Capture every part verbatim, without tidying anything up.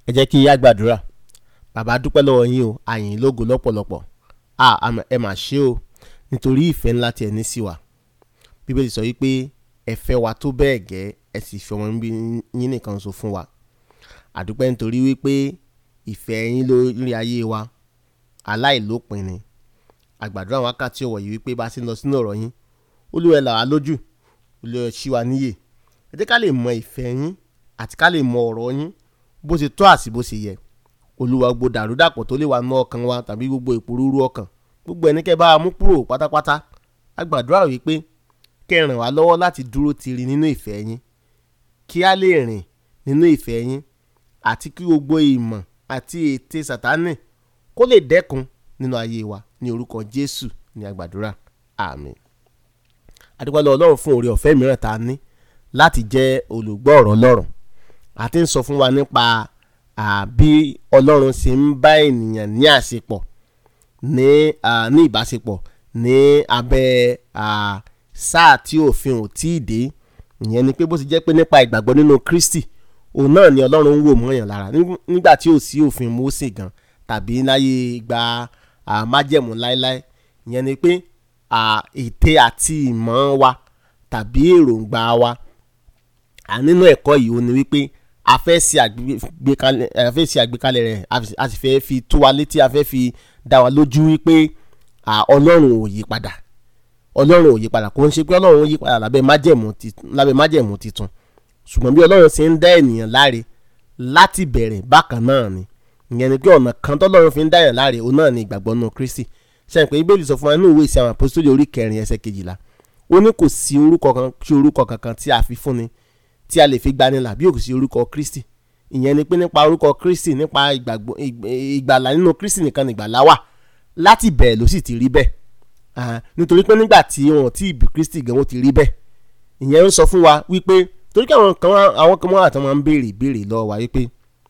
Ẹ jẹ́ kí a gbàdúrà. Bàbá dúpẹ́ lọ́wọ́ yín o, a yìn lógo lọ́pọ̀lọpọ̀. À ẹ mà ṣe o nítorí ìfẹ́ ńlá tí ẹ ní sí wa. Bíbélì sọ wípé ẹ fẹ́ wa tó bẹ́ẹ̀ gẹ́ ẹ sì fi ọmọ yín nìkan ṣoṣo fún wa. A dúpẹ́ nítorí wípé ìfẹ́ yín lórí ayé wa aláìlópin ni. A gbàdúrà wákàtí ọ̀wọ̀ yìí wípé bá ti ń lọ sínú ọ̀rọ̀ yín, Olúwa ẹ là wá lójú, Olúwa ẹ ṣí wa níyè. Ẹ jẹ́ ká lè mọ ìfẹ́ yín àti ká lè mọ ọ̀rọ̀ yín bó ṣe tọ́ àti bó ṣe yẹ. Olúwa, gbogbo dàrúdàpọ̀ tó lè wà nínú ọkàn wa tàbí gbogbo ìpòrúurú ọkàn, gbogbo ẹni kẹ́ bá wa mú kúrò pátápátá. A gbàdúrà wípé kẹ́ ràn wá lọ́wọ́ láti dúró tiri nínú ìfẹ́ yín, kí a lè rìn nínú ìfẹ́ yín, àti kí gbogbo ìmọ̀ àti ète Sátánì kó lè dẹ́kun nínú ayé wa. Ní orúkọ Jésù ni a gbàdúrà, àmín. A dúpẹ́ lọ́wọ́ Ọlọ́run fún oore ọ̀fẹ́ mìíràn tá a ní láti jẹ́ olùgbọ́ ọ̀rọ̀ Ọlọ́run. A ti ń sọ fún wa nípa bí Ọlọ́run ṣe ń bá ènìyàn ní àṣepọ̀ ní ní ìbáṣepọ̀ ní abẹ́ sáà tí òfin ò tí ì dé. Ìyẹn ni pé bó ti jẹ́ pé nípa ìgbàgbọ́ nínú Kristi, òun náà ni Ọlọ́run ń wò mọ́yàn lára nígbà tí ò sí òfin Mósè gan tàbí láyé ìgbà májẹ̀mú láéláé. Ìyẹn ni pé ète àti ìmọ̀ wa tàbí èròǹgbà wa nínú ẹ̀kọ́ yìí ó ní wípé a fẹ́ ṣe àgbékalẹ̀ a fẹ́ ṣe àgbékalẹ̀ rẹ̀ a sì fẹ́ fi tó wa létí, a fẹ́ fi dá wa lójú wípé Ọlọ́run ò yí padà. Ọlọ́run ò yí padà, kò ń ṣe pé Ọlọ́run yí padà lábẹ́ májẹ̀mú lábẹ́ májẹ̀mú titun, ṣùgbọ́n bí Ọlọ́run ṣe ń dá ènìyàn láre láti bẹ̀rẹ̀ bákan náà ni. Ìyẹn ni pé ọ̀nà kan tọ́lọ́run fi ń dá ènìyàn láre òun náà ni ìgbàgbọ́ nínú Kristi. Ṣé pé Bíbélì sọ fún wa nínú ìwé Ìṣe àwọn Àpọ́sítélì orí kẹrin ẹsẹ̀ kejìlá, ó ní kò sí orúkọ kan sí orúkọ kankan tí a fi fúnni tí a lè fi gbanilà bí kò sí orúkọ Kristi. Ìyẹn ni pé nípa orúkọ Kristi, nípa ìgbàgbọ́ ìgbàlà nínú Kristi nìkan ìgbàlà wà. Láti bẹ̀rẹ̀ ló sì ti rí bẹ́ẹ̀, nítorí pé nígbà tí wọn ò tí ì bí Kristi gan wọ́n ti rí bẹ́ẹ̀. Ìyẹn ń sọ fún wa wípé torí kí àwọn kan àwọn kan wà tí wọ́n máa ń béèrè béèrè lọ́wọ́ wa wípé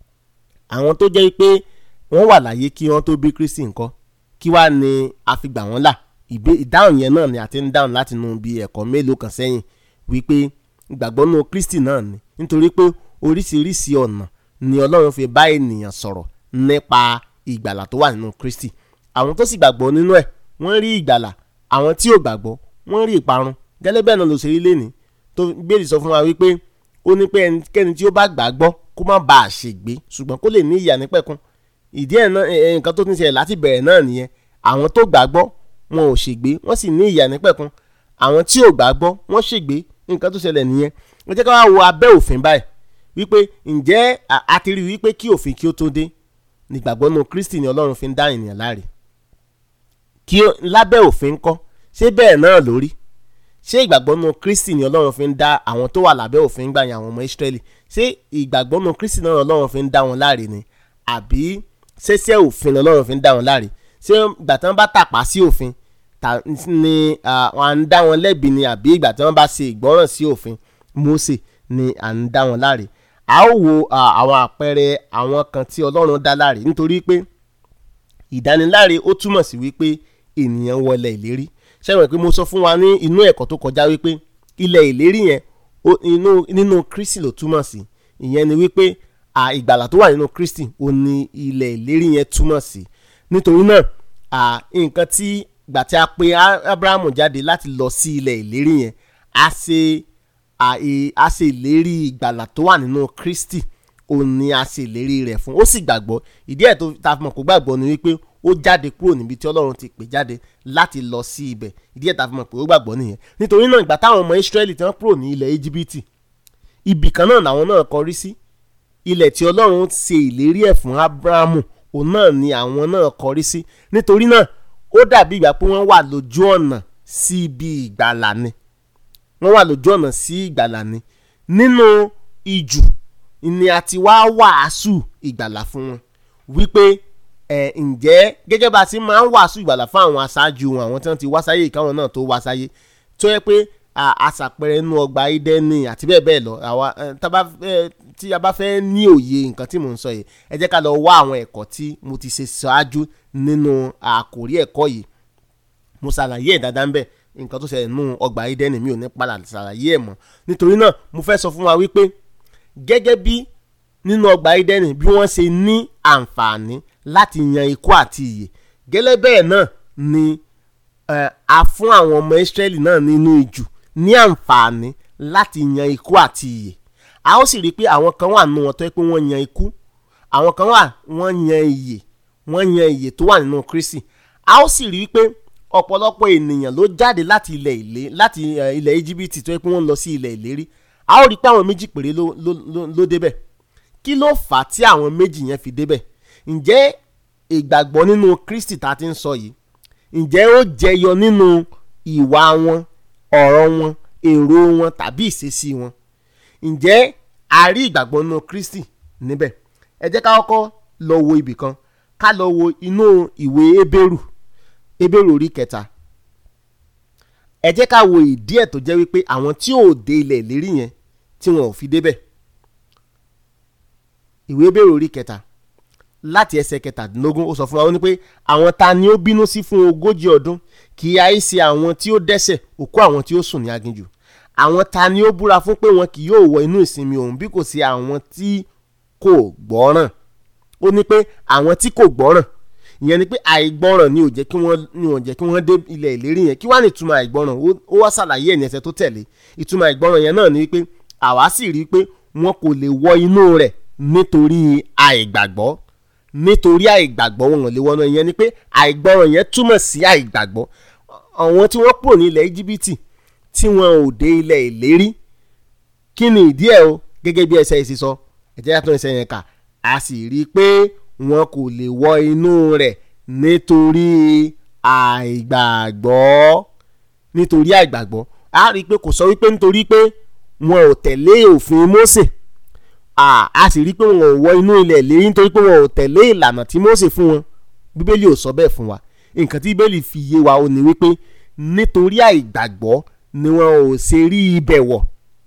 àwọn tó jẹ́ pé wọ́n wà láyé kí wọ́n tó bí Kristi ńkọ́, kí wá ni a fi gbà wọ́n là. Ìdáhùn yẹn náà ni a ti ń dáhùn láti inú bí ẹ̀kọ́ mélòó kan sẹ́yìn wípé ìgbàgbọ́ nínú Kristi náà ni, nítorí pé oríṣiríṣi ọ̀nà ni Ọlọ́run fi bá ènìyàn sọ̀rọ̀ nípa ìgbàlà tó wà nínú Kristi. Àwọn tó sì gbàgbọ́ nínú ẹ̀ wọ́n rí ìgbàlà, àwọn tí ò gbàgbọ́ wọ́n rí ìparun. Gẹ́lẹ́ bẹ́ẹ̀ náà ló ṣe rí lénìí tó Bíbélì sọ fún wa wípé ó ní pé ẹnikẹ́ni tí ó bá gbàgbọ́ kó má bàa ṣègbé ṣùgbọ́n kó lè ní ìyè nípẹ̀kun. Ìdí ẹ̀ náà nǹkan tó ti ń ṣẹlẹ̀ láti bẹ̀rẹ̀ náà nìyẹn. Àwọn tó gbàgbọ́ wọn ò ṣègbé, wọ́n sì ní ìyè nípẹ̀kun. Àwọn tí ò gbàgbọ́ wọ́n ṣègbé. Nǹkan tó ṣẹlẹ̀ nìyẹn. Ẹ jẹ́ ká wá wo abẹ́ òfin báyìí wípé ǹjẹ́ a ti rí wípé kí òfin kí ó tó dé ní ìgbàgbọ́ nínú Kristi ni Ọlọ́run fi ń dá ènìyàn láre. Kí lábẹ́ òfin ńkọ́, ṣé bẹ́ẹ̀ náà lórí? Ṣé ìgbàgbọ́ nínú Kristi ni Ọlọ́run fi ń dá àwọn tó wà lábẹ́ òfin gbà yẹn àwọn ọmọ Ísírẹ́lì? Ṣé ìgbàgbọ́ nínú Kristi náà Ọlọ́run fi ń dá wọn láre ni? Àbí ṣẹṣẹ òfin ni Ọlọ́run fi ń dá wọn láre? Ṣé ìgbà tí wọ́n bá tàpá sí òfin ni à ń dá wọn lẹ́bi ni, àbí ìgbà tí wọ́n bá ṣe ìgbọ́ràn sí òfin Mósè ni à ń dá wọn láre? A ó wo àwọn àpẹẹrẹ àwọn kan tí Ọlọ́run dá láre, nítorí pé ìdániláre ó túmọ̀ sí wípé ènìyàn wọlé ìlérí. Ṣé wọ́n pé mo sọ fún wa ní inú ẹ̀kọ́ tó kọjá wípé ilẹ̀ ìlérí yẹn nínú Kristi ló túmọ̀ sí. Ìyẹn ni wípé ìgbàlà tó wà nínú Kristi ó ní ilẹ̀ ìlérí yẹn túmọ̀ sí. Nítorí náà nǹkan tí ìgbà tí a pè Ábúráhámù jáde láti lọ sí ilẹ̀ ìlérí yẹn, a ṣe a ṣe ìlérí ìgbàlà tó wà nínú Kristi, ó ní a ṣe ìlérí rẹ̀ fún, ó sì gbàgbọ́. Ìdí ẹ̀ tó ta fi mọ̀ kó gbàgbọ́ ni wípé ó jáde kúrò níbi tí Ọlọ́run ti pè jáde láti lọ sí ibẹ̀. Ìdí ẹ̀ ta fi mọ̀ pé ó gbàgbọ́ nìyẹn. Nítorí náà ìgbà táwọn ọmọ Ísírẹ́lì tí wọ́n kúrò ní ilẹ̀ Íjíbítì, ibì kan náà làwọn náà kọrí sí. Ilẹ̀ tí Ọlọ́run ṣe ìlérí ẹ̀ fún Ábúráhámù, òun náà ni àwọn náà kọrí sí. Nítorí náà ó dàbí ìgbà pé wọ́n wà lójú ọ̀nà sí ibi ìgbàlà ni. Wọ́n wà lójú ọ̀nà sí ìgbàlà ni. Nínú ijù ni a ti wá wàásù ìgbàlà fún wọn wípé ẹ̀ ǹjẹ́ gẹ́gẹ́ bá a ti máa ń wàásù ìgbàlà fún àwọn aṣáájú wọn, àwọn tí wọ́n ti wá sáyé káwọn náà tó wá sáyé, tó yẹ pé àṣàpẹrẹ inú ọgbà Édẹ́nì àti bẹ́ẹ̀ bẹ́ẹ̀ lọ. Àwa tí a bá fẹ́ ní òye nǹkan tí mò ń sọ yìí, ẹ jẹ́ ká lọ wá àwọn ẹ̀kọ́ tí mo ti ṣe ṣáájú nínú àkòrí ẹ̀kọ́ yìí. Mo ṣàlàyé ẹ̀ dáadáa ń bẹ̀ nǹkan tó ṣẹlẹ̀ nínú ọgbà Édẹ́nì, mi ò ní padà ṣàlàyé ẹ̀ mọ́. Nítorí náà mo fẹ́ sọ fún wa wípé gẹ́gẹ́ bí nínú ọgbà Édẹ́nì bí wọ́n ṣe ní àǹfààní láti yan ikú àti ìyè gẹ́lẹ́ bẹ́ẹ̀ náà ni uh, a fún àwọn ọmọ Ísírẹ́lì náà nínú ijù ní àǹfààní láti yan ikú àti ìyè. A ó sì rí i pé àwọn kan wà nínú wọn tó yẹ pé wọ́n yan ikú, àwọn kan wà wọ́n yan ìyè, wọ́n yan ìyè tó wà nínú Kristi. A ó sì rí i pé ọ̀pọ̀lọpọ̀ ènìyàn ló jáde láti ilẹ̀ ìlé láti ilẹ̀ Íjíbítì tó yẹ pé wọ́n lọ sí ilẹ̀ ìlérí. A ó rí i pé àwọn méjì péré ló ló ló débẹ̀. Kí ló fà á tí àwọn méjì yẹn fi débẹ̀? Ǹjẹ́ ìgbàgbọ́ nínú Kristi tá a ti ń sọ yìí, ǹjẹ́ ó jẹyọ nínú ìwà wọn, ọ̀rọ̀ wọn, èrò wọn tàbí ìṣesí wọn? Ǹjẹ́ a rí ìgbàgbọ́ nínú Kristi níbẹ̀? Ẹ jẹ́ ká kọ́kọ́ lọ wo ibì kan, ká lọ wo inú ìwé Hébérù, Hébérù orí kẹta. Ẹ jẹ́ ká wo ìdí ẹ̀ tó jẹ́ wípé àwọn tí ò dé ilẹ̀ ìlérí yẹn tí wọn ò fi débẹ̀. Ìwé Hébérù orí kẹta láti ẹsẹ̀ kẹtàdínlógún ó sọ fún wa ó ní pé àwọn ta ni ó bínú sí fún ogójì ọdún, kì í ayé ṣe àwọn tí ó dẹ́ṣẹ̀, òkú àwọn tí ó sùn ní aginjù. Àwọn ta ni ó búra fún pé wọn kì yóò wọ inú ìsinmi òun bí kò sí àwọn tí kò gbọ́ràn. Ó ní pé àwọn tí kò gbọ́ràn, ìyẹn ni pé àìgbọ́ràn ni ò jẹ́ kí wọ́n ni ò jẹ́ kí wọ́n dé ilẹ̀ ìlérí yẹn. Kí wá ní ìtumọ̀ àìgbọ́ràn? Ó wá ṣàlàyé ẹ̀ ní ẹsẹ̀ tó tẹ̀lé. Ìtumọ̀ àìgbọ́ràn yẹn náà ni wípé àwa sì rí i pé wọn kò lè wọ inú rẹ̀ nítorí àìgbàgbọ́. Nítorí àìgbàgbọ́ wọn ò lè wọnú. Ìyẹn ni pé àìgbọ́ràn yẹn túmọ̀ sí àìgbàgbọ́. Àwọn tí wọ́n kúrò ní ilẹ̀ Íjíbítì tí wọn ò dé ilẹ̀ ìlérí, kí ni ìdí ẹ̀ o? Gẹ́gẹ́ bí ẹsẹ̀ ìsì sọ, ẹ jẹ́ ká tún ẹsẹ̀ yẹn kà. A sì rí i pé wọn kò lè wọ inú rẹ̀ nítorí àìgbàgbọ́. Nítorí àìgbàgbọ́. A rí i pé kò sọ wípé nítorí pé wọn ò tẹ̀lé òfin Mósè. A a sì rí i pé wọn ò wọ inú ilẹ̀ ìlérí nítorí pé wọn ò tẹ̀lé ìlànà tí Mósè fún wọn. Bíbélì ò sọ bẹ́ẹ̀ fún wa. Nǹkan tí Bíbélì fi yé wa ó ní wípé nítorí àìgbàgbọ́ ni wọn ò ṣe rí ibẹ̀ wọ̀.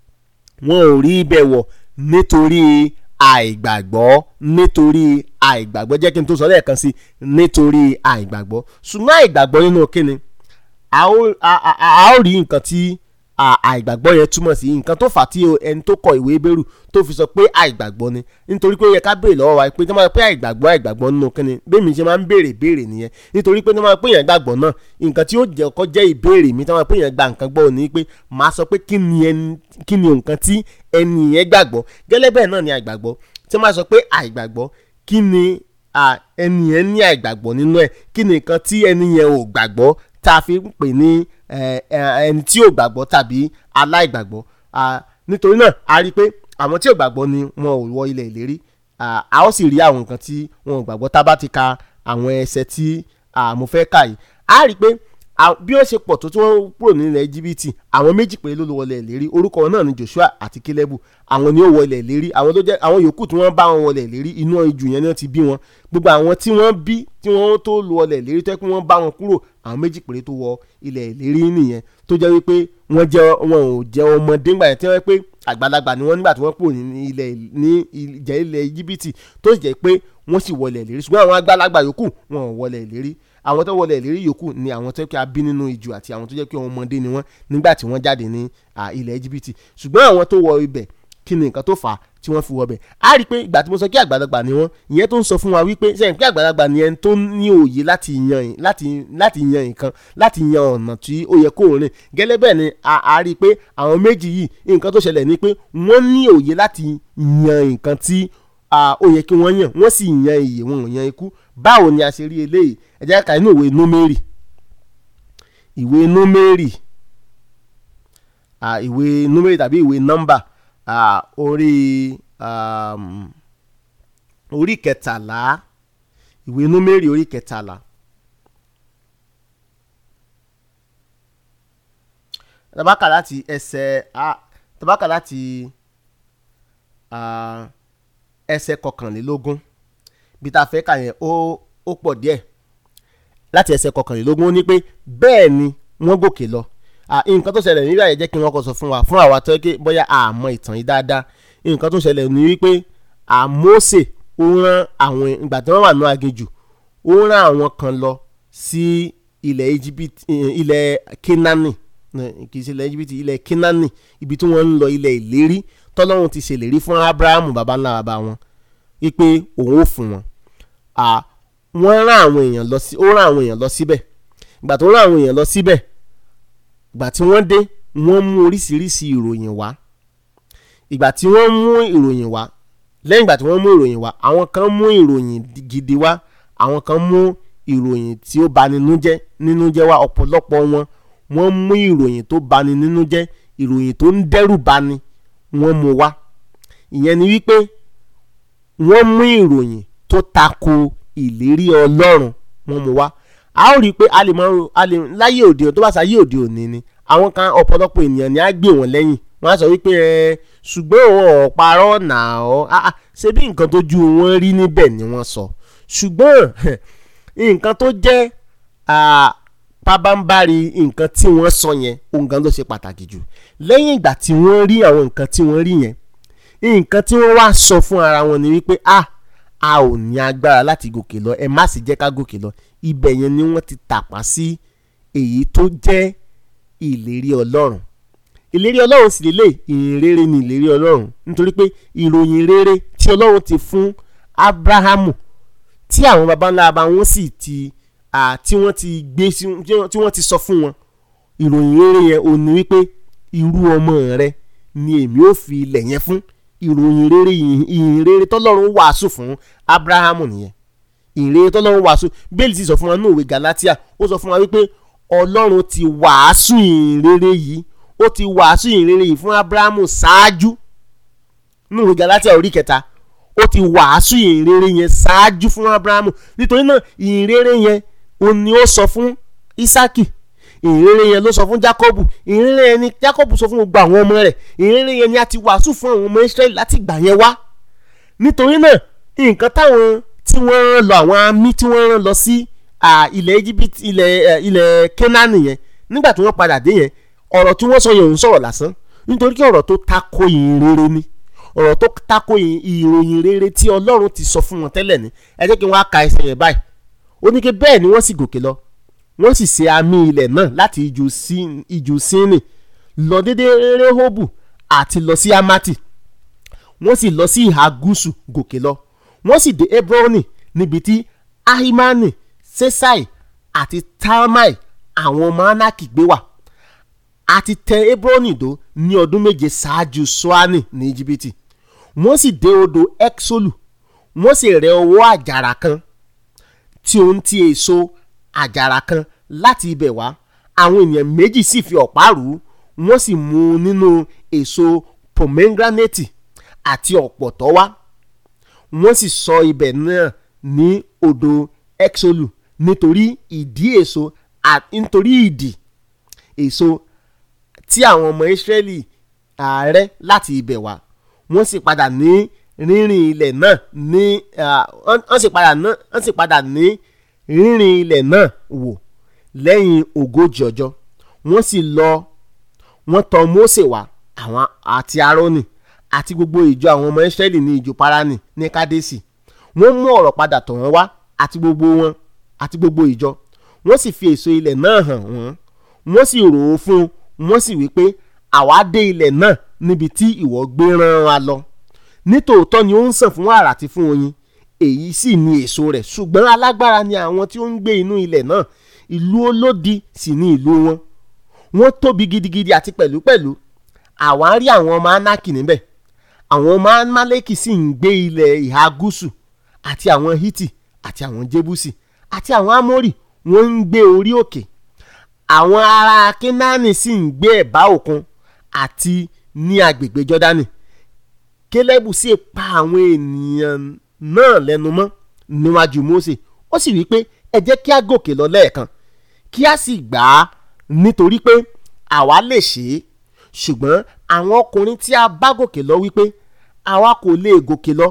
Wọn ò rí ibẹ̀ wọ̀ nítorí àìgbàgbọ́. Nítorí àìgbàgbọ́. Jẹ́ kí n tó sọ lẹ́ẹ̀kan sí, nítorí àìgbàgbọ́. Ṣùgbọ́n àìgbàgbọ́ nínú kíni? A ó a ó rí nǹkan tí àìgbàgbọ́ yẹn túmọ̀ sí, nǹkan tó fà á tí ẹni tó kọ ìwé Hébérù tó fi sọ pé àìgbàgbọ́ ni. Nítorí pé ó yẹ ká béèrè lọ́wọ́ wa pé tí wọ́n máa pé àìgbàgbọ́ àìgbàgbọ́ nínú kíni, bẹ́ẹ̀ mi ṣe máa ń béèrè béèrè nìyẹn. Nítorí pé tí wọ́n máa pé èèyàn gbàgbọ́ náà, nǹkan tí ó jẹ́ ọkọ jẹ́ ìbéèrè mi tí wọ́n máa pé èèyàn gba nǹkan gbọ́ ni pé màá sọ pé kí ni ẹni kí ni nǹkan tí ẹni yẹn gbàgbọ́. Gẹ́lẹ́ bẹ́ẹ̀ náà ni àìgbàgbọ́. Tí wọ́n máa sọ pé àìgbàgbọ́, kí ni ẹni yẹn ní àìgbàgbọ́ nínú ẹ̀, kí ni nǹkan tí ẹni yẹn ò gbàgbọ́ tá a fi ń pè ní ẹni tí ò gbàgbọ́ tàbí aláìgbàgbọ́. Nítorí náà a rí i pé àwọn tí ò gbàgbọ́ ni wọn ò wọ ilẹ̀ ìlérí. A ó sì rí àwọn nǹkan tí wọn ò gbàgbọ́ tá a bá ti ka àwọn ẹsẹ̀ tí mo fẹ́ kà yìí. A rí i pé bí wọ́n ṣe pọ̀ tó tí wọ́n kúrò ní ilẹ̀ Íjíbítì, àwọn méjì péré ló lọ wọ ilẹ̀ ìlérí. Orúkọ wọn náà ni Joshua àti Kélébù. Àwọn ni ó wọ ilẹ̀ ìlérí. Àwọn tó jẹ́ àwọn yòókù tí wọ́n bá wọn wọ ilẹ̀ ìlérí, inú ijù yẹn ni wọ́n ti bí wọn. Gbogbo àwọn tí wọ́n bí tí wọ́n tó lọ ilẹ̀ ìlérí tó yẹ kí wọ́n bá wọn kúrò, àwọn méjì péré tó wọ ilẹ̀ ìlérí nìyẹn. Tó jẹ́ wípé wọ́n jẹ́ wọn ò jẹ́ ọmọdé ńgbà yẹn tí wọ́n pé àgbàlagbà ni wọ́n nígbà tí wọ́n kúrò ní ilẹ̀ ní ìjẹ́ ilẹ̀ Íjíbítì, tó jẹ́ pé wọ́n sì wọ ilẹ̀ ìlérí. Ṣùgbọ́n àwọn àgbàlagbà yòókù wọn ò wọ ilẹ̀ ìlérí. Àwọn tó wọlé ìlérí yòókù ni àwọn tó jẹ́ pé a bí nínú ijù àti àwọn tó jẹ́ pé ọmọdé ni wọ́n nígbà tí wọ́n jáde ní ilẹ̀ Íjíbítì. Ṣùgbọ́n àwọn tó wọ ibẹ̀, kí ni nǹkan tó fà á tí wọ́n fi wọ ibẹ̀? A rí i pé ìgbà tí mo sọ kí àgbàlagbà ni wọ́n, ìyẹn tó ń sọ fún wa wípé sẹ́yìn pé àgbàlagbà ni ẹni tó ní òye láti yan láti láti yan nǹkan, láti yan ọ̀nà tí ó yẹ kó rìn. Gẹ́lẹ́ bẹ́ẹ̀ ni a rí i pé àwọn méjì yìí, nǹkan tó ṣẹlẹ̀ ni pé wọ́n ní òye láti yan nǹkan tí ó yẹ kí wọ́n yàn, wọ́n sì yan ìyè, wọn ò yan ikú. Báwo ni a ṣe rí eléyìí? Ẹ jẹ́ ká inú ìwé Númérì, ìwé Númérì, ìwé Númérì tàbí ìwé Nọ́mbà, orí orí kẹtàlá, ìwé Númérì orí kẹtàlá. Tabaka láti ẹsẹ̀ tabaka láti ẹsẹ̀ kọkànlélógún. Bí ta fẹ́ kà yẹn ó ó pọ̀ díẹ̀. Láti ẹsẹ̀ kọkànlélógún ó ní pé bẹ́ẹ̀ ni wọ́n gòkè lọ. Nǹkan tó ṣẹlẹ̀ nígbà yẹn jẹ́ kí wọ́n kọ́ sọ fún wa fún àwa tó yẹ kí bóyá àmọ́ ìtàn yìí dáadáa. Nǹkan tó ṣẹlẹ̀ ní wípé Mósè ó rán àwọn ìgbà tí wọ́n wà ní aginjù, ó rán àwọn kan lọ sí ilẹ̀ Íjíbítì, ilẹ̀ Kénáánì, kì í ṣe ilẹ̀ Íjíbítì, ilẹ̀ Kénáánì, ibi tí wọ́n ń lọ, ilẹ̀ ìlérí tọ́lọ́run ti ṣèlérí fún Ábúráhámù baba ńlá baba wọn wípé òun ò fún wọn. Wọ́n rán àwọn èèyàn lọ sí ó rán àwọn èèyàn lọ síbẹ̀. Ìgbà tó rán àwọn èèyàn lọ síbẹ̀, ìgbà tí wọ́n dé wọ́n mú oríṣiríṣi ìròyìn wá. Ìgbà tí wọ́n mú ìròyìn wá lẹ́yìn ìgbà tí wọ́n mú ìròyìn wá, àwọn kan mú ìròyìn gidi wá, àwọn kan mú ìròyìn tí ó bani nínú jẹ́ nínú jẹ́ wá. Ọ̀pọ̀lọpọ̀ wọn wọ́n mú ìròyìn tó bani nínú jẹ́, ìròyìn tó ń dẹ́rù bani wọ́n mú wá. Ìyẹn ni wípé wọ́n mú ìròyìn tó tako ìlérí Ọlọ́run wọ́n mú wá. A ó rí i pé a lè mọ a lè láyé òde òní tó bá sáyé òde òní ni àwọn kan ọ̀pọ̀lọpọ̀ ènìyàn ni á gbé wọn lẹ́yìn. Wọ́n á sọ wípé ẹ ṣùgbọ́n òun ọ̀parọ́ nà ọ́ ṣe bí nǹkan tó ju wọn rí níbẹ̀ ni wọ́n sọ. Ṣùgbọ́n nǹkan tó jẹ́ pabambari nǹkan tí wọ́n sọ yẹn ohun gan ló ṣe pàtàkì jù. Lẹ́yìn ìgbà tí wọ́n rí àwọn nǹkan tí wọ́n rí yẹn, nǹkan tí wọ́n wá sọ fún ara wọn ni wípé a a ò ní agbára láti gòkè lọ, ẹ má sì jẹ́ ká gòkè lọ. Ibẹ̀ yẹn ni wọ́n ti tàpá sí èyí tó jẹ́ ìlérí Ọlọ́run. Ìlérí Ọlọ́run sì lélẹ̀ ìyìn rere ni ìlérí Ọlọ́run, nítorí pé ìròyìn rere tí Ọlọ́run ti fún Ábúráhámù tí àwọn baba ńlá bá wọn sì ti tí wọ́n ti gbé tí wọ́n ti sọ fún wọn. Ìròyìn rere yẹn ò ní wípé irú ọmọ rẹ ni èmi ò fi ilẹ̀ yẹn fún. Ìròyìn rere ìyìn rere tọ́lọ́run wàásù fún Ábúráhámù nìyẹn. Ìyìn rere tọ́lọ́run wàásù. Bíbélì ti sọ fún wa ní ìwé Gálátíà, ó sọ fún wa wípé Ọlọ́run ti wàásù ìyìn rere yìí ó ti wàásù ìyìn rere yìí fún Ábúráhámù ṣáájú. Ní ìwé Gálátíà orí kẹta, ó ti wàásù ìyìn rere yẹn ṣáájú fún Ábúráhámù. Nítorí náà ìyìn rere yẹn ó ní ó sọ fún Ísákì, ìyìn rere yẹn ló sọ fún Jákọ́bù, ìyìn rere yẹn ni Jákọ́bù sọ fún gbogbo àwọn ọmọ rẹ̀, ìyìn rere yẹn ni a ti wàásù fún àwọn ọmọ Ísírẹ́lì láti ìgbà yẹn wá. Nítorí náà nǹkan táwọn tí wọ́n rán lọ àwọn àmì tí wọ́n rán lọ sí ilẹ̀ Íjíbítì ilẹ̀ ilẹ̀ Kénáánì yẹn, nígbà tí wọ́n padà dé yẹn, ọ̀rọ̀ tí wọ́n sọ yẹn ò ń sọ̀rọ̀ lásán, nítorí kí ọ̀rọ̀ tó tako ìyìn rere ni, ọ̀rọ̀ tó tako ìròyìn rere tí Ọlọ́run ti sọ fún wọn tẹ́lẹ̀ ni. Ẹ jẹ́ kí wọ́n á ka ẹsẹ̀ yẹn báyìí. Ó ní kí bẹ́ẹ̀ ni wọ́n sì gòkè lọ, wọ́n sì ṣe àmì ilẹ̀ náà láti ijù Síìnì lọ dédé Réhóbù àti lọ sí Ámátì. Wọ́n sì lọ sí ìhà gúúsù gòkè lọ, wọ́n sì dé Hebroni níbi tí Ahimani, Ṣeṣai àti Talmai àwọn ọmọ Anaki gbé wà. Àti tẹ Hebroni dó ní ọdún méje ṣáájú Ṣoani ní Íjíbítì. Wọ́n sì dé odò Ẹ́ksólù, wọ́n sì rẹ ọwọ́ àjàrà kan tí ó ń ti èso àjàrà kan láti ibẹ̀ wá. Àwọn ènìyàn méjì sì fi ọ̀pá rù ú, wọ́n sì mú nínú èso pomegranate àti ọ̀pọ̀tọ́ wá. Wọ́n sì sọ ibẹ̀ náà ní odò Ẹ́ksólù nítorí ìdí èso nítorí ìdí èso tí àwọn ọmọ Ísírẹ́lì ààrẹ láti ibẹ̀ wá. Wọ́n sì padà ní rírìn ilẹ̀ náà ní wọ́n sì padà ní wọ́n sì padà ní rírìn ilẹ̀ náà wò lẹ́yìn ogójì ọjọ́. Wọ́n sì lọ wọ́n tọ̀ Mósè wá àwọn àti Árónì àti gbogbo ìjọ àwọn ọmọ Ísírẹ́lì ní ìjò Páránì ní Kádésì. Wọ́n mú ọ̀rọ̀ padà tọ̀ wọ́n wá àti gbogbo wọn àti gbogbo ìjọ. Wọ́n sì fi èso ilẹ̀ náà hàn wọ́n, wọ́n sì rò ó fún un, wọ́n sì wí pé àwa dé ilẹ̀ náà níbi tí ìwọ gbé rán wa lọ. Nítòótọ́ ni ó ń sàn fún wàrà àti fún oyin, èyí sì ni èso rẹ̀, ṣùgbọ́n alágbára ni àwọn tí ó ń gbé inú ilẹ̀ náà, ìlú olódi sì ni ìlú wọn. Wọ́n tóbi gidigidi àti pẹ̀lúpẹ̀lú àwa rí àwọn ọmọ Anaki níbẹ̀. Àwọn ọmọ Amaleki sì ń gbé ilẹ̀ ìhà gúúsù, àti àwọn Hiti àti àwọn Jebusi àti àwọn Amori wọ́n ń gbé orí òkè. Àwọn ará Kénáánì sì ń gbé ẹ̀bá òkun àti ní agbègbè Jọ́dánì. Kélébù sì pa àwọn ènìyàn náà lẹ́nu mọ́ níwájú Mósè, ó sì wí pé ẹ jẹ́ kí a gòkè lọ lẹ́ẹ̀kan kí a sì gbà á, nítorí pé àwa lè ṣe é. Ṣùgbọ́n àwọn ọkùnrin tí a bá gòkè lọ wí pé àwa kò lè gòkè lọ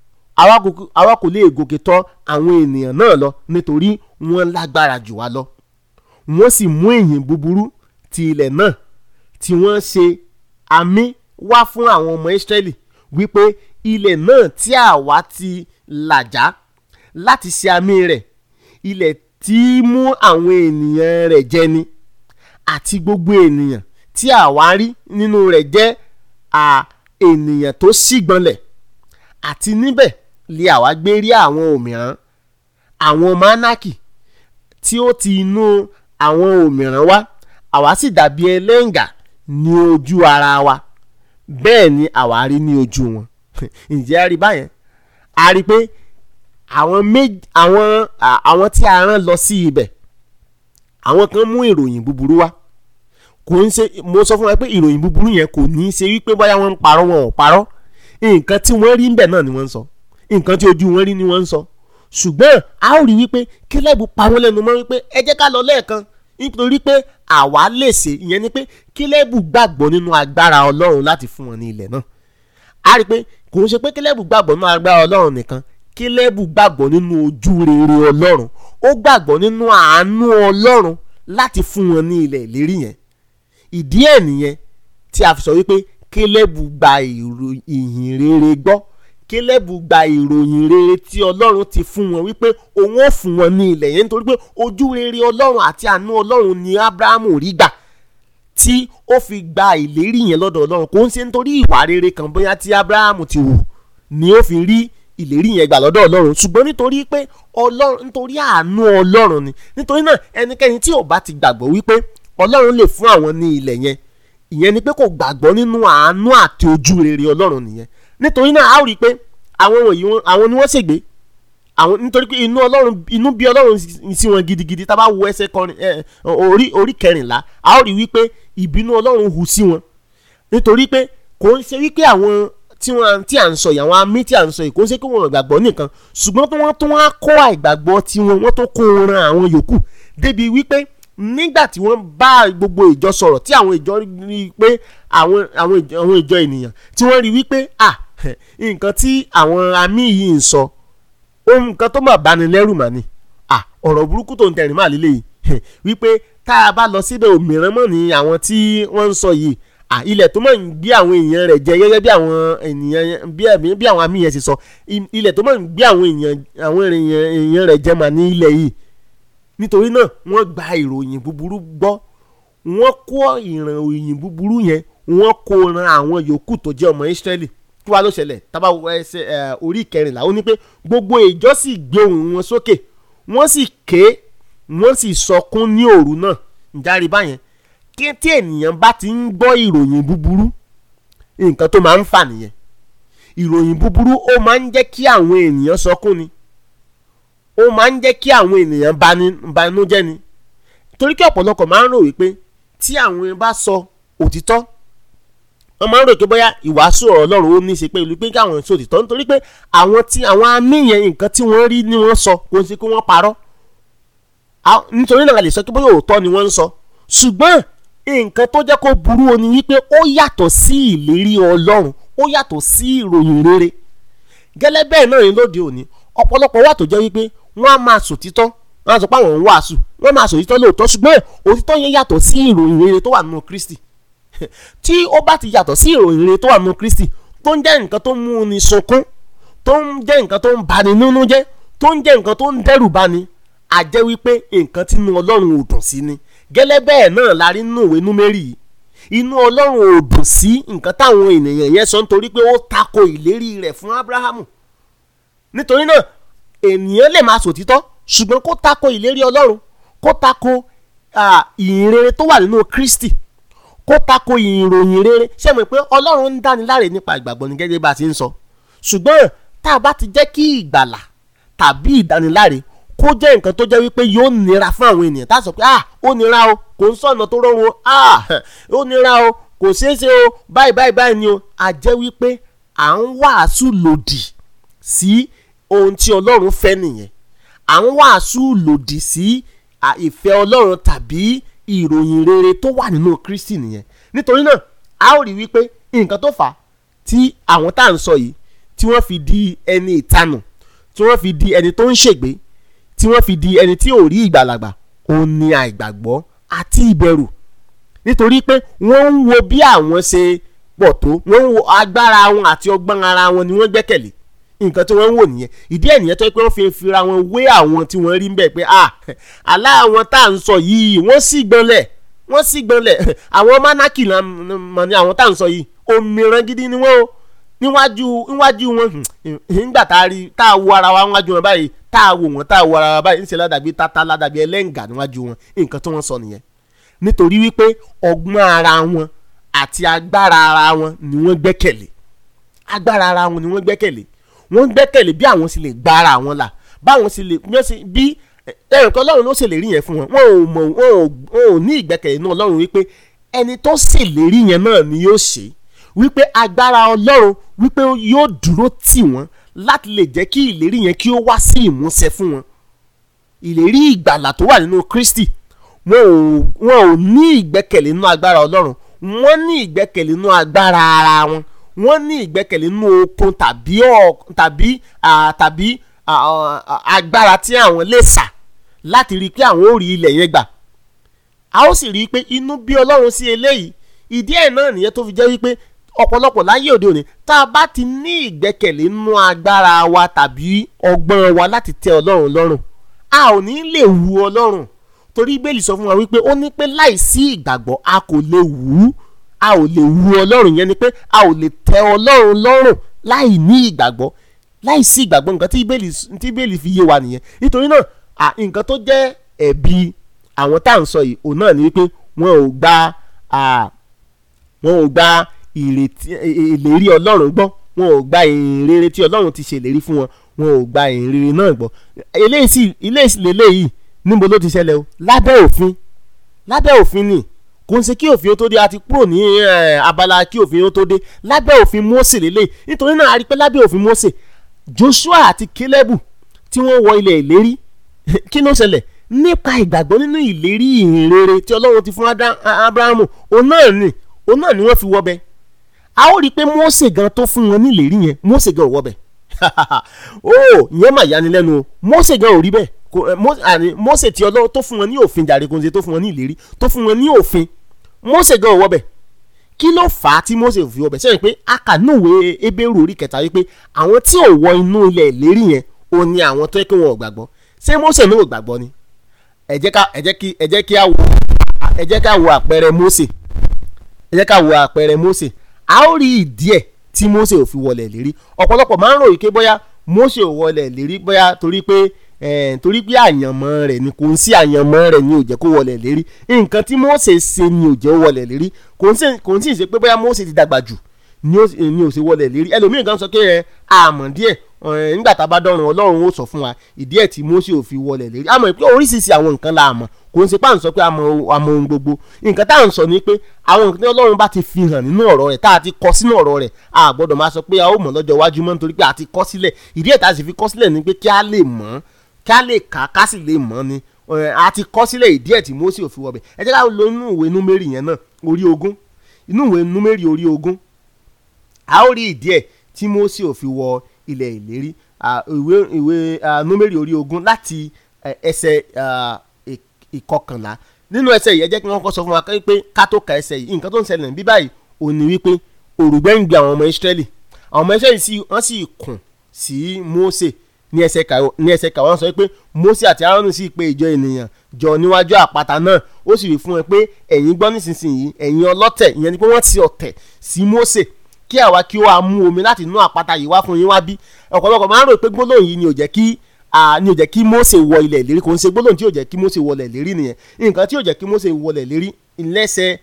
àwa kò lè gòkè tọ̀ àwọn ènìyàn náà lọ, nítorí wọ́n lágbára jù wá lọ. Wọ́n sì mú ìyìn búburú ti ilẹ̀ náà tí wọ́n ṣe àmì wá fún àwọn ọmọ Ísírẹ́lì wípé ilẹ̀ náà tí àwa ti làjá láti ṣe àmì rẹ̀, ilẹ̀ tí mú àwọn ènìyàn rẹ̀ jẹ ni, àti gbogbo ènìyàn tí àwa rí nínú rẹ̀ jẹ́ à ènìyàn tó sígbọnlẹ̀, àti níbẹ̀ lé àwa gbé rí àwọn òmíràn àwọn mánákì tí ó ti inú àwọn òmíràn wá àwa sì dàbí ẹlẹ́ǹgà ní ojú ara wa bẹ́ẹ̀ ni àwa rí ní ojú wọn. ǹjẹ́ a rí báyẹn a rí pé àwọn méjì àwọn àwọn tí a rán lọ sí ibẹ̀ àwọn kan mú ìròyìn búburú wá kò ń ṣe mo sọ fún wa pé ìròyìn búburú yẹn kò ní í ṣe wípé bóyá wọ́n ń parọ́ wọn ò parọ́ nǹkan tí wọ́n rí ńbẹ̀ náà ni wọ́n ń sọ nǹkan tí ojú wọn rí ni wọ́n ń sọ ṣùgbọ́n a ó rí wípé Kélébù pa wọ́n lẹ́nu mọ́ wípé ẹ jẹ́ ká lọ lẹ́ẹ̀kan nítorí pé àwa lè ṣe ìyẹn ni pé Kélébù gbàgbọ́ nínú agbára Ọlọ́run láti fún wọn ní ilẹ̀ náà a rí pé kò ń ṣe pé Kélébù gbàgbọ́ nínú agbára Ọlọ́run nìkan Kélébù gbàgbọ́ nínú ojú rere Ọlọ́run ó gbàgbọ́ nínú àánú Ọlọ́run láti fún wọn ní ilẹ̀ ìlérí yẹn ìdí ẹ̀ nìyẹn tí a fi sọ wípé Kélébù gba ìyìn rere gbọ́ Kélébù gba ìròyìn rere tí Ọlọ́run ti fún wọn wípé òun ó fún wọn ní ilẹ̀ yẹn nítorí pé ojú rere Ọlọ́run àti àánú Ọlọ́run ni Ábúráhámù rí gbà tí ó fi gba ìlérí yẹn lọ́dọ̀ Ọlọ́run kò ń ṣe nítorí ìwà rere kan bóyá tí Ábúráhámù ti hù ni ó fi rí ìlérí yẹn gbà lọ́dọ̀ Ọlọ́run ṣùgbọ́n nítorí pé Ọlọ́run nítorí àánú Ọlọ́run ni nítorí náà ẹnikẹ́ni tí ò bá ti gbàgbọ́ wípé Ọlọ́run lè fún àwọn ní ilẹ̀ yẹn ìyẹn ni pé kò gbàgbọ́ nínú àánú àti ojú rere Ọlọ́run nìyẹn nítorí náà a ó rí i pé àwọn wọ̀nyí àwọn ni wọ́n ṣègbé àwọn nítorí pé inú Ọlọ́run inú bí Ọlọ́run sí wọn gidigidi tá a bá wo ẹsẹ̀ kọrin orí orí kẹrìnlá a ó rí wípé ìbínú Ọlọ́run hù sí wọn nítorí pé kò ń ṣe wípé àwọn tí wọ́n tí à ń sọ yìí àwọn amí tí à ń sọ yìí kò ń ṣe pé wọ́n gbàgbọ́ nìkan ṣùgbọ́n tí wọ́n tún wá kó àìgbàgbọ́ tiwọn wọ́n tó kó ran àwọn yòókù débi wípé nígbà tí wọ́n bá gbogbo ìjọ sọ̀rọ̀ tí àwọn ìjọ rí i pé àwọn àwọn ìjọ àwọn ìjọ ènìyàn tí wọ́n rí i wípé à nǹkan tí àwọn amí yìí ń sọ ohun nǹkan tó mà bani lẹ́rù mà ni à ọ̀rọ̀ burúkú tó ń tẹ̀rín mà lílé yìí wípé tá a bá lọ síbẹ̀ òmíràn mọ̀ ní àwọn tí wọ́n ń sọ yìí à ilẹ̀ tó máa ń gbé àwọn èèyàn rẹ̀ jẹ gẹ́gẹ́ bí àwọn ènìyàn bí àwọn amí yẹn ti sọ ilẹ̀ tó máa ń gbé àwọn èèyàn àwọn èèyàn rẹ̀ jẹ mà ní ilẹ̀ yìí nítorí náà wọ́n gba ìròyìn búburú gbọ́ wọ́n kó ìròyìn búburú yẹn wọ́n kó ran àwọn yòókù tó jẹ́ ọmọ Ísírẹ́lì kí wàá ló ṣẹlẹ̀ tábà ẹsẹ̀ orí kẹrìnlá ó ní pé gbogbo ìjọ sì gbé ohùn wọn sókè wọ́n sì ké wọ́n sì sọkún ní òru náà ǹjárí báyẹn kí tí ènìyàn bá ti ń gbọ́ ìròyìn búburú nǹkan tó máa ń fà nìyẹn ìròyìn búburú ó máa ń jẹ́ kí àwọn ènìyàn sọkún ni ó máa ń jẹ́ kí àwọn ènìyàn banújẹ́ ni torí kí ọ̀pọ̀lọpọ̀ máa ń rò wípé tí àwọn bá sọ òtítọ́ wọ́n máa ń rò pé bóyá ìwàásù ọ̀rọ̀ Ọlọ́run ó ní í ṣe pẹ̀lú pé káwọn sọ òtítọ́ nítorí pé àwọn tí àwọn amí yẹn nǹkan tí wọ́n rí ni wọ́n sọ kò sí pé wọ́n parọ́ nítorí náà a lè sọ pé bóyá òótọ́ ni wọ́n ń sọ ṣùgbọ́n nǹkan tó jẹ́ kó burú o ni wípé ó yàtọ̀ sí ìlérí Ọlọ́run ó yàtọ̀ sí ìròyìn rere gẹ́lẹ́ bẹ́ẹ̀ náà ni lóde òní ọ̀pọ̀lọpọ̀ wà tó jẹ́ wípé wọ́n á máa sòtítọ́ wọ́n á sọ pé àwọn ń wàásù wọ́n máa sòtítọ́ lóòótọ́ ṣùgbọ́n òtítọ́ yẹn yàtọ̀ sí ìròyìn rere tó wà nínú Kristi tí ó bá ti yàtọ̀ sí ìròyìn rere tó wà nínú Kristi tó ń jẹ́ nǹkan tó ń mú ni sunkún tó ń jẹ́ nǹkan tó ń bani nínú jẹ́ tó ń jẹ́ nǹkan tó ń dẹ́rù bani a jẹ́ wípé nǹkan tí inú Ọlọ́run ò dùn sí ni gẹ́lẹ́ bẹ́ẹ̀ náà la rí nínú ìwé Númérì yìí inú Ọlọ́run ò dùn sí nǹkan táwọn ènìyàn yẹn sọ nítorí pé ó tako ìlérí rẹ̀ fún Ábúráhámù nítorí náà ènìyàn lè máa sòtítọ́ ṣùgbọ́n kó tako ìlérí Ọlọ́run kó tako ìyìn rere tó wà nínú Kristi kó tako ìròyìn rere ṣé mọ̀ pé Ọlọ́run ń dáni láre nípa ìgbàgbọ́ ní gẹ́gẹ́ bá a ti ń sọ ṣùgbọ́n tá a bá ti jẹ́ kí ìgbàlà tàbí ìdániláre kó jẹ́ nǹkan tó jẹ́ wípé yóò nira fún àwọn ènìyàn tá a sọ pé ah ó nira o kò ń sọ̀nà tó rọrùn o ah ó nira o kò ṣeé ṣe o báyìí báyìí báyìí ni o a jẹ́ wípé à ń wàásù lòdì sí ohun tí Ọlọ́run fẹ́ nìyẹn à ń wàásù lòdì sí ìfẹ́ Ọlọ́run tàbí ìròyìn rere tó wà nínú Kristi nìyẹn nítorí náà a ó rí wípé nǹkan tó fà á tí àwọn tá à ń sọ yìí tí wọ́n fi di ẹni ìtanù tí wọ́n fi di ẹni tó ń ṣègbé tí wọ́n fi di ẹni tí ò rí ìgbàlagbà òun ni àìgbàgbọ́ àti ìbẹ̀rù nítorí pé wọ́n ń wo bí àwọn ṣe pọ̀ tó wọ́n ń wo agbára wọn àti ọgbọ́n ara wọn ni wọ́n gbẹ́kẹ̀lé nǹkan tí wọ́n ń wò nìyẹn ìdí ẹ̀ nìyẹn tó pé wọ́n fi fira wọn wé àwọn tí wọ́n rí ń bẹ̀ pé ah àlá àwọn tá à ń sọ yìí wọ́n sì gbọ́nlẹ̀ wọ́n sì gbọ́nlẹ̀ àwọn mánákì mọ̀ ní àwọn tá à ń sọ yìí òmìrán gidi ni wọ́n o níwájú níwájú wọn nígbà tá a rí tá a wo ara wa níwájú wọn báyìí tá a wò wọn tá a wo ara wa báyìí ńṣe ládàbí tata ládàbí ẹlẹ́ǹgà níwájú wọn nǹkan tí wọ́n sọ nìyẹn nítorí wípé ọgbọ́n ara wọn àti agbára ara wọn ni wọ́n gbẹ́kẹ̀lé agbára ara wọn ni wọ́n gbẹ́kẹ̀lé wọ́n gbẹ́kẹ̀lé bí àwọn sì lè gba ara wọn là báwọn sì lè bí ẹ̀rùn kan Ọlọ́run ló ṣèlérí yẹn fún wọn wọn ò mọ̀ wọn ò ní ìgbẹ́kẹ̀lé náà Ọlọ́run wípé ẹni tó ṣèlérí yẹn náà ni yóò ṣe wípé agbára Ọlọ́run wípé yóò dúró tì wọ́n láti lè jẹ́ kí ìlérí yẹn kí ó wá sí ìmúṣẹ fún wọn ìlérí ìgbàlà tó wà nínú Kristi wọn ò wọn ò ní ìgbẹ́kẹ̀lé nínú agbára Ọlọ́run wọ́n ní ìgbẹ́kẹ̀lé nínú agbára ara wọn wọ́n ní ìgbẹ́kẹ̀lé nínú okun tàbí tàbí tàbí agbára tí àwọn lè sà láti rí i pé àwọn ò rí ilẹ̀ yẹn gbà a ó sì rí i pé inú bí Ọlọ́run sí eléyìí ìdí ẹ̀ náà nìyẹn tó fi jẹ́ wípé ọ̀pọ̀lọpọ̀ láyé òde òní tá a bá ti ní ìgbẹ́kẹ̀lé nínú agbára wa tàbí ọgbọ́n wa láti tẹ́ Ọlọ́run lọ́rùn a ò ní lè wu Ọlọ́run torí Bíbélì sọ fún wa wípé ó ní pé láìsí ìgbàgbọ́ a kò lè wù ú a ò lè wu Ọlọ́run yẹn ni pé a ò lè tẹ́ Ọlọ́run lọ́rùn láì ní ìgbàgbọ́ láìsí ìgbàgbọ́ nǹkan tí Bíbélì tí Bíbélì fi yé wa nìyẹn nítorí náà nǹkan tó jẹ́ ẹ̀bi àwọn tá à ń sọ yìí òun náà ni wípé wọn ò gba wọn ò gba ìrètí ìlérí Ọlọ́run gbọ́ wọn ò gba ìrere tí Ọlọ́run ti ṣèlérí fún wọn wọn ò gba ìrere náà gbọ́ eléyìí sì eléyìí níbo ló ti ṣẹlẹ̀ o lábẹ́ òfin lábẹ́ òfin ni kò ń ṣe kí òfin ó tó dé a ti kúrò ní abala kí òfin ó tó dé lábẹ́ òfin Mósè lélẹ̀ nítorí náà a rí pé lábẹ́ òfin Mósè Joshua àti Kélébù tí wọ́n wọ ilẹ̀ ìlérí kí ló ṣẹlẹ̀ nípa ìgbàgbọ́ nínú ìlérí ìhìnrere tí Ọlọ́run ti fún Ábúráhámù òun náà ni òun náà ni wọ́n fi wọbẹ̀ a ó rí i pé Mósè gan tó fún wọn ní ìlérí yẹn Mósè gan ò wọbẹ̀ ó ìyẹn mà yanilẹ́nu o Mósè gan ò rí bẹ́ẹ̀ Mósè tí Ọlọ́run tó fún wọn ní òfin jàre kò ń ṣe tó fún wọn ní ìlérí tó fún wọn ní òfin Mósè gan ò wọbẹ̀ kí ló fà á tí Mósè fi wọbẹ̀ sẹ́yìn pé akànúwé Hébérù orí kẹta wípé àwọn tí ò wọ inú ilẹ̀ ìlérí yẹn ò ní àwọn tó yẹ kí wọn ò gbàgbọ́ ṣé Mósè náà ò gbàgbọ́ ni ẹ jẹ́ ká ẹ jẹ́ kí ẹ jẹ́ kí á wo ẹ jẹ́ ká wo àpẹẹrẹ Mósè ẹ jẹ́ ká wo àpẹẹrẹ Mósè a ó rí ìdí ẹ̀ tí Mósè ò fi wọlẹ̀ lérí ọ̀pọ̀lọpọ̀ máa ń ròyìn pé bóyá Mósè ò wọlẹ̀ lérí bóyá torí pé Eh, torí pé àyànmọ́ rẹ̀ ni kò ń sí àyànmọ́ rẹ̀ ni ò jẹ́ kó wọlẹ̀ lérí nǹkan tí Mósè ṣe ni ò jẹ́ wọlẹ̀ lérí kò ń sì ṣe pé bóyá Mósè ti dàgbà jù ni ò ṣe wọlẹ̀ lérí ẹlòmíràn kan sọ pé ẹ àmọ́ díẹ̀ nígbà tá a bá dọ̀rùn Ọlọ́run ó sọ fún wa ìdí ẹ̀ tí Mósè ò fi wọlẹ̀ lérí àmọ́ pé oríṣiríṣi àwọn nǹkan la àmọ́ kò ń ṣe pé à ń sọ pé àmọ́ ohun gbogbo nǹkan tá à ń sọ ni pé àwọn nǹkan tí Ọlọ́run bá ti fi hàn nínú ọ̀rọ̀ rẹ̀ tá a ti kọ sínú ọ̀rọ̀ rẹ̀ a gbọ́dọ̀ máa sọ pé a ó mọ̀ lọ́jọ́ iwájú mọ́ nítorí pé a ti kọ sílẹ̀ ìdí ẹ̀ tá a sì fi kọ sílẹ̀ ni pé kí a lè mọ̀ ká lè kà ká sì lè mọ̀ ni a ti kọ sílẹ̀ ìdí ẹ̀ tí Mósè ò fi wọbẹ̀ ẹ jẹ́ ká lọ inú ìwé Númérì yẹn náà orí ogún inú ìwé Númérì orí ogún a ó rí ìdí ẹ̀ tí Mósè ò fi wọ ilẹ̀ ìlérí ìwé ìwé Númérì orí ogún láti ẹsẹ̀ ìkọkànlá nínú ẹsẹ̀ yìí ẹ jẹ́ kí wọ́n kọ́ sọ fún wa pé ká tó ka ẹsẹ̀ yìí nǹkan tó ń ṣẹlẹ̀ bí báyìí ò ní wípé òrùgbẹ́ ń gbé àwọn ọmọ Ísírẹ́lì àwọn ọmọ Ísírẹ́lì wọ́n sì kùn sí Mósè ní ẹsẹ̀ kà ní ẹsẹ̀ kà wọ́n sọ pé Mósè àti Áárónì sì pé ìjọ ènìyàn jọ níwájú àpáta náà ó sì rí fún ẹ pé ẹ̀yin gbọ́ nísinsìnyí ẹ̀yin ọlọ́tẹ̀ ìyẹn ni pé wọ́n ti ọ̀tẹ̀ sí Mósè kí àwa kí ó wá mú omi láti inú àpáta yìí wá fún yín wá bí ọ̀pọ̀lọpọ̀ máa ń rò pé gbólóhùn yìí ni ò jẹ́ kí ni ò jẹ́ kí Mósè wọ ilẹ̀ ìlérí kò ń ṣe gbólóhùn tí ò jẹ́ kí Mósè wọ ilẹ̀ ìlérí nìyẹn nǹkan tí ò jẹ́ kí Mósè wọ ilẹ̀ ìlérí lẹ́sẹ̀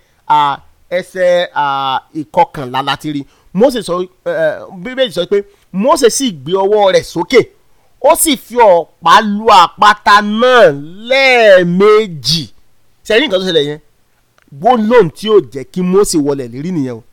ẹsẹ̀ ìkọkànlá láti rí Mósè sọ Bíbélì sọ pé Mósè sì gbé ọwọ́ rẹ̀ sókè ó sì fi ọ̀pá lu àpáta náà lẹ́ẹ̀mejì sẹ́yìn nǹkan tó ṣẹlẹ̀ yẹn gbólóhùn tí ò jẹ́ kí Mósè wọlẹ̀ lérí nìyẹn o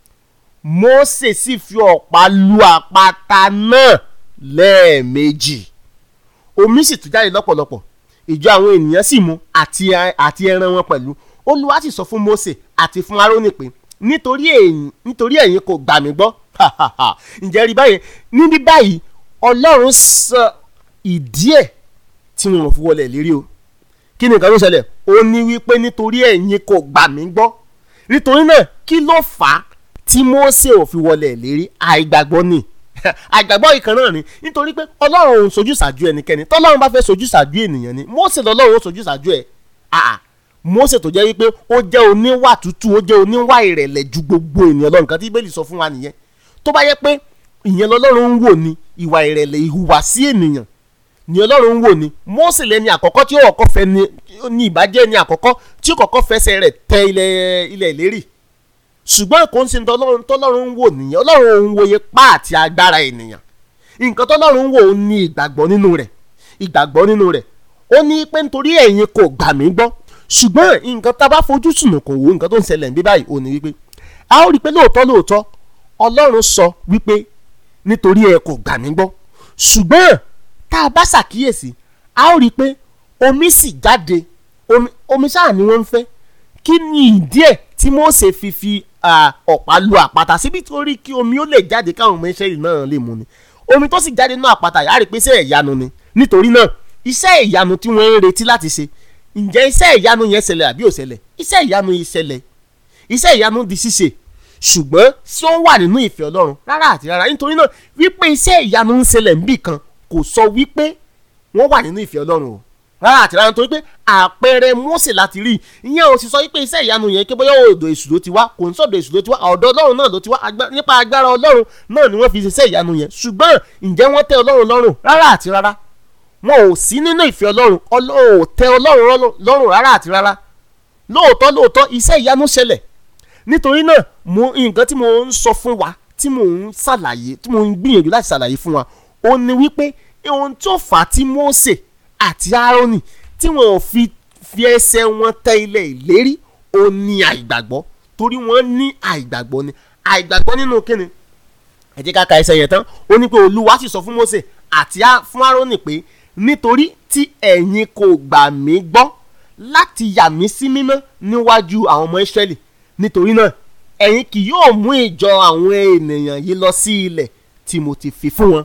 Mósè sì fi ọ̀pá lu àpáta náà lẹ́ẹ̀mejì omi sì tún jáde lọ́pọ̀lọpọ̀ ìjọ àwọn ènìyàn sì mu àti àti ẹran wọn pẹ̀lú Olúwa sì sọ fún Mósè àti fún Áárónì pé nítorí ẹ̀yin nítorí ẹ̀yin kò gbà mí gbọ́ ǹjẹ́ rí báyìí níbí báyìí Ọlọ́run sọ ìdí ẹ̀ tí wọn fi wọlé lérí o kí ni nǹkan tó ṣẹlẹ̀ ó ní wípé nítorí ẹ̀yin kò gbà mí gbọ́ nítorí náà kí ló fà á tí Mósè ò fi wọlé lérí àìgbàgbọ́ ni àìgbàgbọ́ ìkan náà ni nítorí pé Ọlọ́run ò sojú ṣáájú ẹnikẹ́ni tọ́lọ́run bá fẹ́ sojú ṣáájú ènìyàn ni Mósè lọ́lọ́run ó sojú ṣáájú ẹ̀ àà Mósè tó jẹ́ wípé ó jẹ́ oníwà tútù ó jẹ́ oníwà ìrẹ̀lẹ̀ ju gbogbo ènìyàn lọ nǹkan tí Bíbélì sọ fún wa nìyẹn tó bá yẹ pé ìyẹn lọ́lọ́run ń wò ní ìwà ìrẹ̀lẹ̀ ìhùwàsí ènìyàn ni ọlọ́run ń wò ní, Mósè lẹ́ni àkọ́kọ́ tí ó kọ́kọ́ fẹ́ ní ìbàjẹ́ ní àkọ́kọ́ tí ó kọ́kọ́ fẹsẹ̀ rẹ̀ tẹ ilẹ̀ ilẹ̀ ìlérí, ṣùgbọ́n kò ń ṣe tọ́lọ́run tọ́lọ́run ń wò nìyẹn. Ọlọ́run ń wòye pa àti agbára ènìyàn. Nǹkan tọ́lọ́run ń wò ó ní ìgbàgbọ́ nínú rẹ̀ ìgbàgbọ́ nínú rẹ̀ ó ní pé nítorí ẹ̀yin kò gbà mí gbọ́. Ṣùgbọ́n nǹkan tá a bá fojú sùnùkùn wò nǹkan tó ń ṣẹlẹ̀ níbí báyìí ò ní wípé a ó rí i pé lóòótọ́ lóòótọ́ Ọlọ́run sọ wípé nítorí ẹ kò gbà mí gbọ́, ṣùgbọ́n tá a bá ṣàkíyèsí a ó rí i pé omi sì jáde, omi omi ṣáà ni wọ́n ń fẹ́. Kí ni ìdí ẹ̀ tí Mósè fi fi ọ̀pá lu àpáta síbi torí kí omi ó lè jáde káwọn ọmọ Ísírẹ́lì náà lè mu ni. Omi tó sì jáde náà àpáta yà á rí i pé iṣẹ́ ìyanu ni. Nítorí náà iṣẹ́ ìyanu tí wọ́n ń retí láti ṣe, ǹjẹ́ iṣẹ́ ìyanu yẹn ṣẹlẹ̀ àbí ò ṣẹlẹ̀? Iṣẹ́ ìyanu yìí ṣẹlẹ̀, iṣẹ́ ìyanu di ṣíṣe, ṣùgbọ́n ṣé ó wà nínú ìfẹ́ Ọlọ́run? Rárá àti rárá. Nítorí náà wípé iṣẹ́ ìyanu ń ṣẹlẹ̀ níbì kan kò sọ wípé wọ́n wà nínú ìfẹ́ Ọlọ́run o. Rárá àti rárá. Nítorí pé àpẹẹrẹ Mósè láti rí, ìyẹn ò sì sọ wípé iṣẹ́ ìyanu yẹn kí bóyá ọ̀dọ̀ èṣù ló ti wá, kò ń sọ̀dọ̀ èṣù ló ti wá, ọ̀dọ̀ Ọlọ́run náà ló ti wá. Nípa agbára Ọlọ́run náà ni wọ́n fi ṣiṣẹ́ ìyanu yẹn. Ṣùgbọ́n ǹjẹ́ wọ́n tẹ́ Ọlọ́run lọ́rùn? Rárá àti rárá. Wọn ò sí nínú ìfẹ́ Ọlọ́run, Ọlọ́run ò tẹ́ Ọlọ́run lọ́rùn rárá àti rárá. Lóòótọ́ lóòótọ́ iṣẹ́ ìyanu ṣẹlẹ̀. Nítorí náà mo nǹkan tí mo ń sọ fún wa, tí mo ń ṣàlàyé, tí mo ń gbìyànjú láti ṣàlàyé fún wa, ó ní wípé ohun tó fà á tí Mósè àti Árónì tí wọn ò fi fi ẹsẹ̀ wọn tẹ ilẹ̀ ìlérí ó ní àìgbàgbọ́. Torí wọ́n ní àìgbàgbọ́ ni. Àìgbàgbọ́ nínú kíni? Ẹ jẹ́ ká ka ẹsẹ̀ yẹn tán. Ó ní pé Olúwa sì sọ fún Mósè àti fún Árónì pé nítorí tí ẹ̀yin kò gbà mí gbọ́ láti yà mí sí mímọ́ níwájú àwọn ọmọ Ísírẹ́lì, nítorí náà ẹ̀yin kì yóò mú ìjọ àwọn ènìyàn yìí lọ sí ilẹ̀ tí mo ti fi fún wọn.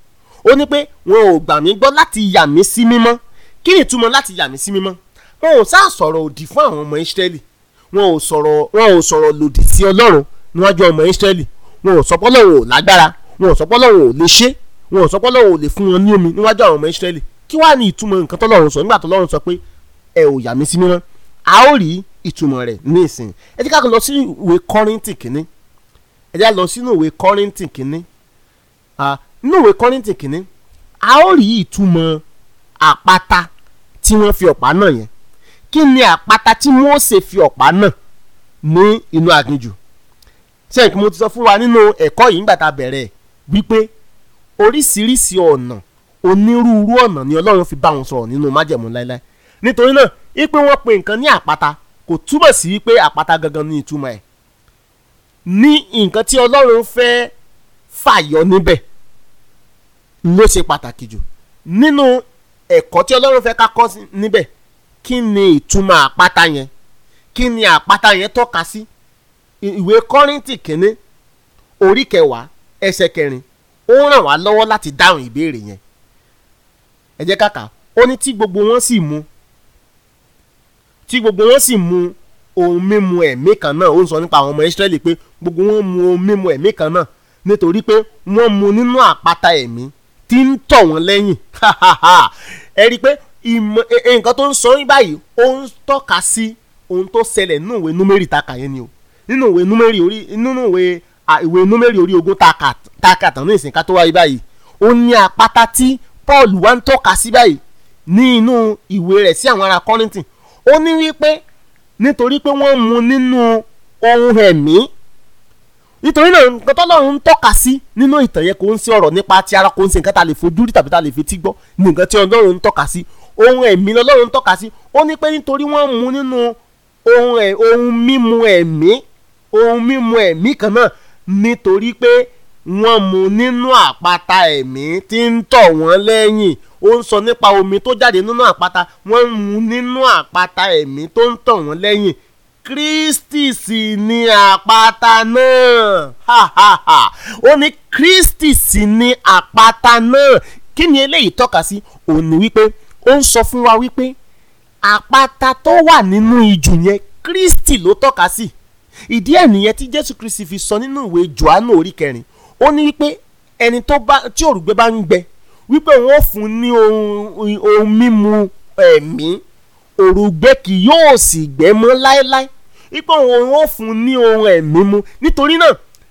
Ó ní pé wọn ò gbà mí gbọ́ láti yà mí sí mímọ́. Kí ni ìtumọ̀ láti yà mí sí mímọ́? Wọn ò sá sọ̀rọ̀ òdì fún àwọn ọmọ Ísírẹ́lì, wọn ò sọ̀rọ̀ wọn ò sọ̀rọ̀ lòdì sí Ọlọ́run níwájú ọmọ Ísírẹ́lì. Wọn ò sọ pé Ọlọ́run ò lágbára, wọn ò sọ pé Ọlọ́run ò lè ṣe, wọn ò sọ pé Ọlọ́run ò lè fún wọn ní omi níwájú àwọn ọmọ Ísírẹ́lì. Kí wàá ní ìtumọ̀ nǹkan tọ́lọ́run sọ nígbà tọ́lọ́run sọ pé ẹ ò yà mí sí mímọ́? A ó rí ìtumọ̀ rẹ̀ ní ìsìn. Ẹ jẹ́ ká lọ sí ìwé Kọ́ríńtì kìíní. Ẹ jẹ́ ká lọ sínú ìwé Kọ́ríńtì kìíní. Nínú ìwé Kọ́ríńtì kìíní a ó rí ìtumọ̀ àpáta tí wọ́n fi ọ̀pá náà yẹn. Kí ni àpáta tí Mósè fi ọ̀pá náà ní inú aginjù? Ṣé kí mo ti sọ fún wa nínú ẹ̀kọ́ yìí nígbà tá a bẹ̀rẹ̀ wípé oríṣiríṣi ọ̀nà, onírúurú ọ̀nà ni Ọlọ́run fi bá wọn sọ̀rọ̀ nínú májẹ̀mú láéláé. Nítorí náà wípé wọ́n pe nǹkan ní àpáta kò túmọ̀ sí wípé àpáta gangan ní ìtumọ̀ ẹ̀. Ní nǹkan tí Ọlọ́run fẹ́ fàyọ níbẹ̀ ló ṣe pàtàkì jù. Nínú ẹ̀kọ́ tí Ọlọ́run fẹ́ ká kọ́ níbẹ̀, kí ni ìtumọ̀ àpáta yẹn? Kí ni àpáta yẹn tọ́ka sí? Ìwé Kọ́ríńtì kìíní orí kẹwàá ẹsẹ̀ kẹrin ó ràn wá lọ́wọ́ láti dáhùn ìbéèrè yẹn. Ẹ jẹ́ ká kà. Ó ní tí gbogbo wọn sì mu tí gbogbo wọn sì mu ohun mímu ẹ̀mí kan náà. Ó ń sọ nípa àwọn ọmọ Ísírẹ́lì pé gbogbo wọn mu ohun mímu ẹ̀mí kan náà nítorí pé wọ́n mu nínú àpáta ẹ̀mí tí ń tọ̀ wọ́n lẹ́yìn. Ẹ rí i pé nǹkan tó ń sọ yín báyìí ó ń tọ́ka sí ohun tó ṣẹlẹ̀ nínú ìwé Númérì taka yẹn ni o. Nínú ìwé Númérì orí nínú ìwé ìwé Númérì orí ogún taka tán ní ìsìn ká tó wáyé báyìí. Ó ní àpáta tí Paul wá ń tọ́ka sí báyìí ní inú ìwé rẹ̀ sí àwọn ará Kọ́ríńtì. Ó ní wípé nítorí pé wọ́n mu nínú ohun ẹ̀mí. Nítorí náà nǹkan tọ́lọ́run ń tọ́ka sí nínú ìtàn yẹn kò ń ṣe ọ̀rọ̀ nípa ti ara, kò ń ṣe nǹkan tá a lè fojú rí tàbí tá a lè fetí gbọ́. Ní nǹkan tí Ọlọ́run ń tọ́ka sí, ohun ẹ̀mí lọ́lọ́run ń tọ́ka sí. Ó ní pé nítorí wọ́n mu nínú ohun ẹ̀ ohun mímu ẹ̀mí ohun mímu ẹ̀mí kan náà, nítorí pé wọ́n mu nínú àpáta ẹ̀mí tí ń tọ̀ wọ́n lẹ́yìn. Ó ń sọ nípa omi tó jáde nínú àpáta, wọ́n mu nínú àpáta ẹ̀mí tó ń tọ̀ wọ́n lẹ́yìn. Kristi sì ni àpáta náà. Ha ha ha. Ó ní Kristi sì ni àpáta náà. Kí ni eléyìí tọ́ka sí? Ó ní wípé ó ń sọ fún wa wípé àpáta tó wà nínú ijù yẹn Kristi ló tọ́ka sí. Ìdí ẹ̀ nìyẹn tí Jésù Kristi fi sọ nínú ìwé Jòhánù orí kẹrin. Ó ní wípé ẹni tó bá tí òrùgbẹ bá ń gbẹ wípé òun ó fún ní ohun ohun mímu ẹ̀mí, òrùgbẹ kì yóò sì gbẹ mọ́ láéláé. Wípé òun ó fún ní ohun ẹ̀mí mu. Nítorí náà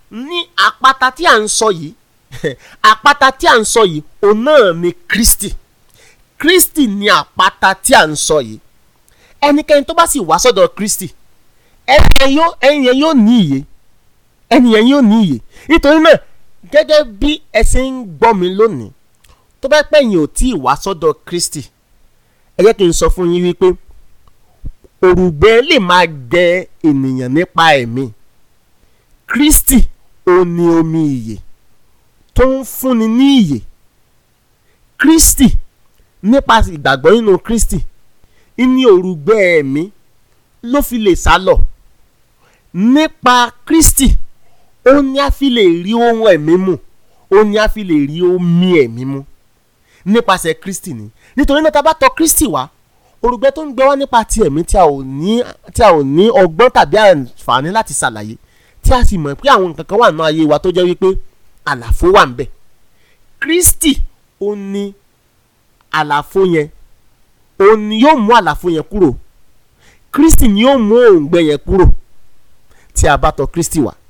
ní àpáta tí à ń sọ yìí àpáta tí à ń sọ yìí òun náà ni Kristi. Kristi ni àpáta tí à ń sọ yìí. Ẹnikẹ́ni tó bá sì wá sọ́dọ̀ Kristi ẹni yẹn yóò ní ìyè ẹni yẹn yóò ní ìyè. Nítorí náà gẹ́gẹ́ bí ẹ ṣe ń gbọ́ mi lónìí, tó bá pẹ́ yín ò tí ì wá sọ́dọ̀ Kristi, ẹ jẹ́ kí n sọ fún yín wípé òrùgbẹ lè máa gbẹ ènìyàn nípa ẹ̀mí. Kristi ó ní omi ìyè tó ń fúnni ní ìyè. Kristi, nípa ìgbàgbọ́ nínú Kristi, ní òrùgbẹ ẹ̀mí ló fi lè sálọ. Nípa Kristi ó ní a fi lè rí ohun ẹ̀mí mu, ó ní a fi lè rí omi ẹ̀mí mu nípasẹ̀ Kristi ni. Nítorí náà tá bá tọ̀ Kristi wá, òrùgbẹ tó ń gbẹ wá nípa ti ẹ̀mí tí a ò ní tí a ò ní ọgbọ́n tàbí àǹfààní láti ṣàlàyé, tí a sì mọ̀ pé àwọn nǹkan kan wà nínú ayé wa tó jẹ́ wípé àlàfo wà ńbẹ̀. Kristi ó ní àlàfo yẹn, ó ní yóò mú àlàfo yẹn kúrò. Kristi ni yóò mú òǹgbẹ yẹn kúrò tí a bá tọ̀ Kristi wá.